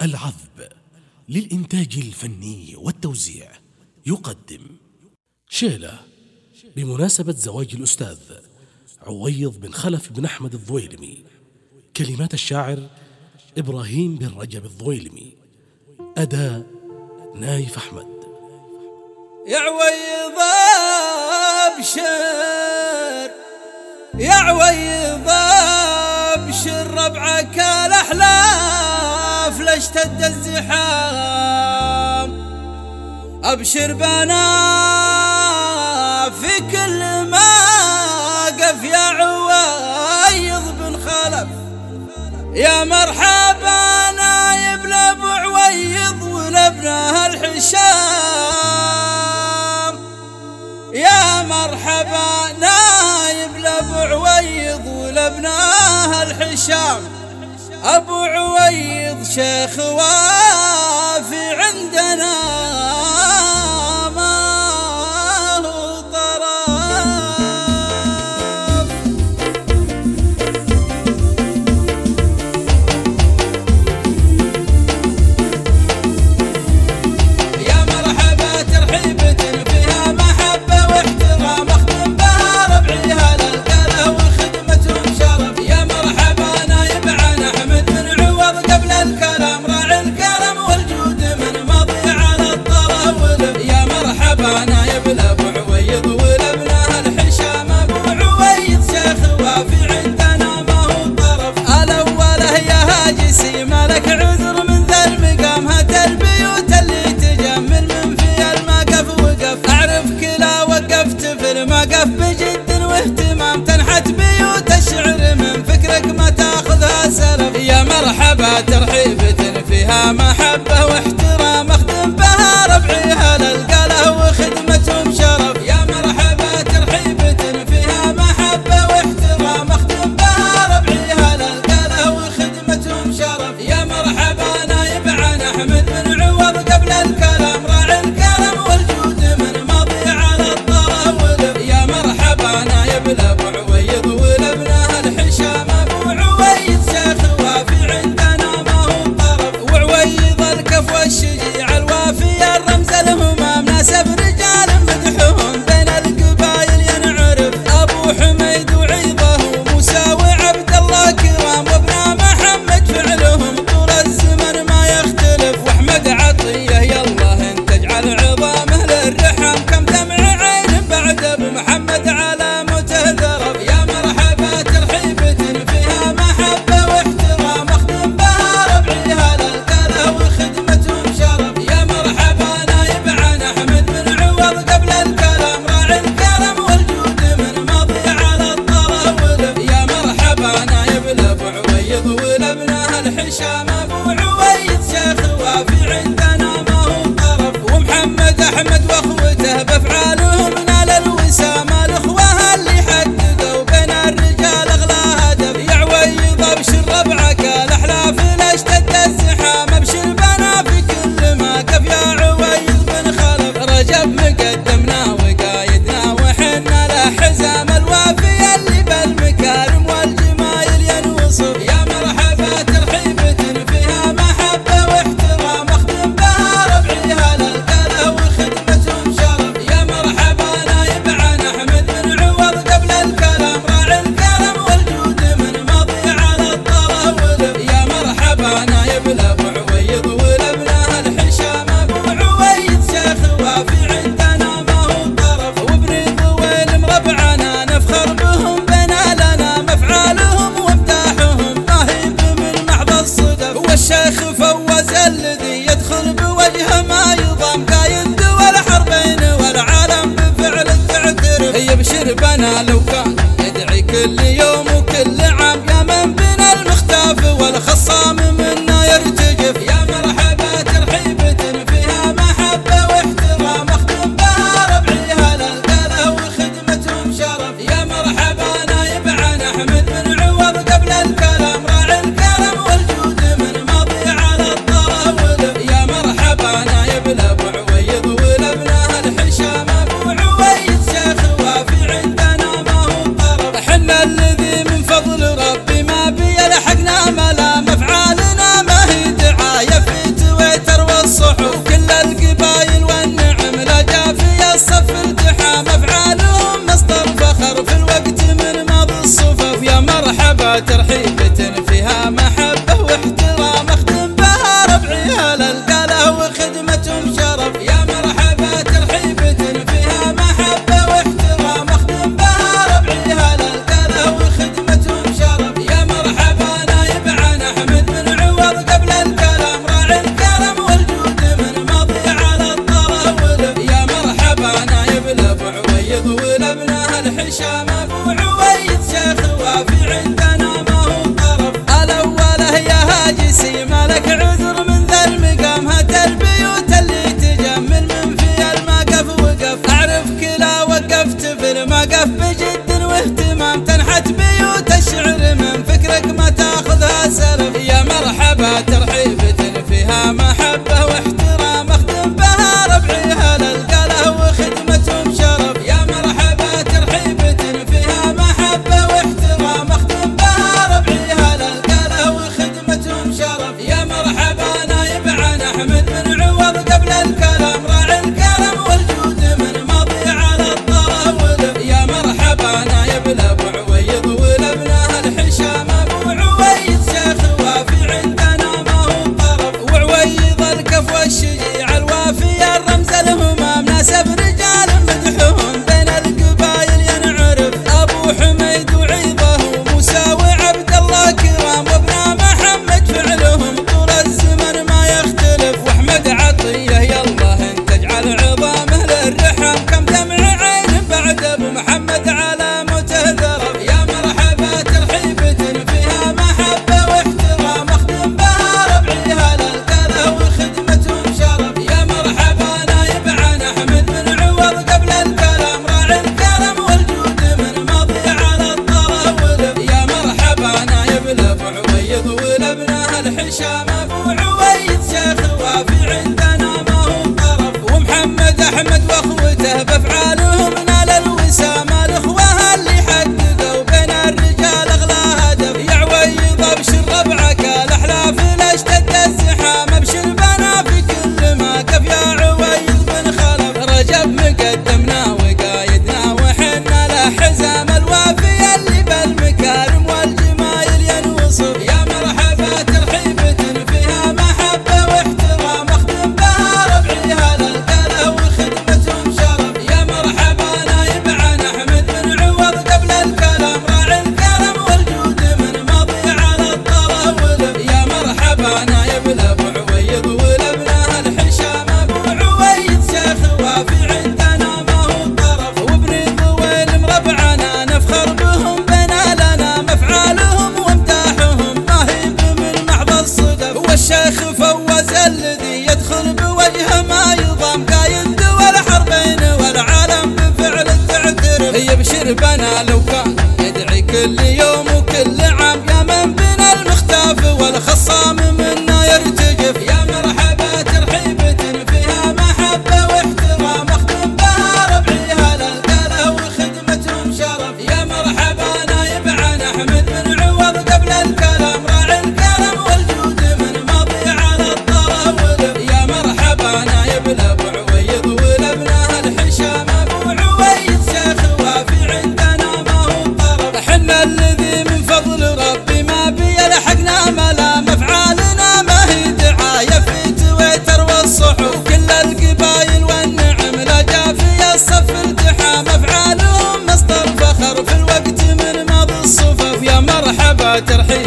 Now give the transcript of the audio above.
العذب للإنتاج الفني والتوزيع يقدم شيلة بمناسبة زواج الأستاذ عويض بن خلف بن أحمد الضويلمي. كلمات الشاعر إبراهيم بن رجب الضويلمي. أداء نايف أحمد. يا عويض أبشر يا عويض أبشر ربعك الأحلاف لاشتد الزحام. أبشر بنا في كل موقف يا عويض بن خلف. يا مرحبا نايب لأبو عويض ولابنه الحشام. يا مرحبا نايب لأبو عويض ولابنه الحشام. أبو عويض شيخ وافي عندنا ما هو طرف. يا مرحبا ترحيبة فيها محبة واحترام أخدم بها ربعيها للقلة وخدمتهم شرف. يا مرحبا نايب عن أحمد بن عوض قبل الكلام راعي الكرم والجود من مضي على الطرف. يا مرحبا نايب لأبو عويض ولابنه الحشام. أبو عويض شيخ وافي عندنا ما هو طرف. الأوله يا هاجسي مالك عذر من ذا المقام. هات البيوت اللي تجمل من في المقف وقف. أعرفك لا وقفت في المقف بجد واهتمام. تنحت بيوت الشعر من فكرك ما تاخذها سلف. يا مرحبا ترحيبة فيها محبة واحترام أخدم بها ربعيها للقلة وخدمتهم شرف. يا مرحبا ترحيبة فيها محبة واحترام أخدم بها ربعيها للقلة وخدمتهم شرف. يا مرحبا نايب عن أحمد بن عوض قبل الكلام راعي الكرم والجود من مضي على الطرف. يا مرحبا نايب لأبو عويض ولابنه الحشام. أبو عويض شيخ وافي عندنا ما هو طرف. وعويض الكف والشجيع الوافي الرمز الهمام. ناسب رجال مدحهم بين القبايل ينعرف. أبو حميد وعيضه وموسى وعبد الله كرام. وابن محمد فعلهم طول الزمن ما يختلف. واحمد عطية يالله انت اجعل عظامه للرحم. كم دمع عين بعد ابو محمد على موته ذرف. يا مرحبا ترحيبة فيها محبة واحترام أخدم بها ربعيها للقلة وخدمتهم شرف. يا مرحبا نايب عن أحمد بن عوض قبل الكلام راعي الكرم والجود من مضي على الطرف. يا مرحبا نايب لأبو عويض ولابنه الحشام. أبو عويض شيخ وافي عندنا ما هو طرف. ومحمد أحمد واخوته بأفعالهم نال الوسام. الأخوة اللي حققوا بين الرجال أغلى هدف. يا عويض أبشر ربعك الأحلاف لا اشتد الزحام. أبشر بنا في كل موقف يا عويض بن خلف. رجب مقدمنا وقايدنا وحنا له حزام. الوافي اللي بالمكارم والجمايل ينوصف. يا مرحبا ترحيبة فيها محبة واحترام أخدم بها أحمد بن عوض قبل الكلام راعي الكرم والجود من ماضي على الطراول. يا مرحبا نايب لأبو عويض ولابنه الحشام أبو عويض شيخ وافي عندنا ما هو طرف. وعويض الكف والشجيع الوافي الرمز الهمام ناسب رجال مدحهم بين القبايل ينعرف. أبو حميد وعيضه وموسى وعبد الله كرام وابن محمد فعلهم طول الزمن ما يختلف. واحمد عطيه يالله انت اجعل عظامه للرحم كم دمع عين بعد ابو محمد على موته ذرف. يا مرحبا ترحيبة فيها محبة واحترام اخدم بها ربعيها للكره وخدمتهم شرف. يا مرحبا نايب عن احمد بن عوض قبل الكلام راعي الكرم والجود من ماضي على الطراول. يا مرحبا نايب لابو عويض ولابنه الحشام ابو عويض شيخ وافي عندنا ما هو طرف. ومحمد احمد واخوته بافعالهم نال الوسام الاخوه اللي حققوا بين الرجال اغلى هدف. يا عويض ابشر ربعك الاحلاف لا اشتد الزحام ابشر بنا في كل ما كف. يا عويض بن خلف رجب مقدمنا وقايدنا وحنا له حزام الوافي اللي بالمكارم والجمايل ينوصف. يا مرحبا ترحيبة فيها محبة واحترام اخدم بها ربعيها للكره وخدمتهم شرف. يا مرحبا نايب عن احمد بن عوض قبل الكلام راعي الكرم والجود من ماضي على الطراول. يا مرحبا نايب لابو عويض ولابنه الحشام ابو عويض شيخ وافي عندنا ما هو طرف. وابن ذويل مربعنا نفخر بهم بنا لنا مفعالهم وامداحهم ما هي من محض الصدف. والشيخ فوز الذي يدخل بوجهه ما يضام قايد دول حربين والعالم بفعل تعترف. يبشر بنا لو كان يدعي كل يوم وكل عام يا من بنا المختاف والخصام منا يرتجف. يا مرحبا ترحيبة فيها محبة واحترام اخدم بها ربعيها للكره وخدمتهم شرف. يا مرحبا نايب عن احمد بن عوض قبل الكلام راعي الكرم والجود من ماضي على الطراول. يا مرحبا نايب لابو عويض ولابنه الحشام ابو عويض شيخ وافي عندنا ما هو طرف. حنا الذي من فضل ربي ما بي لحقنا ملا مفعالنا ما هي دعاية في تويتر والصحف. كل القبايل والنعم لا جافي الصف التحام افعالهم مصدر فخر في الوقت من ماضي الصفف. يا مرحبا ترحيب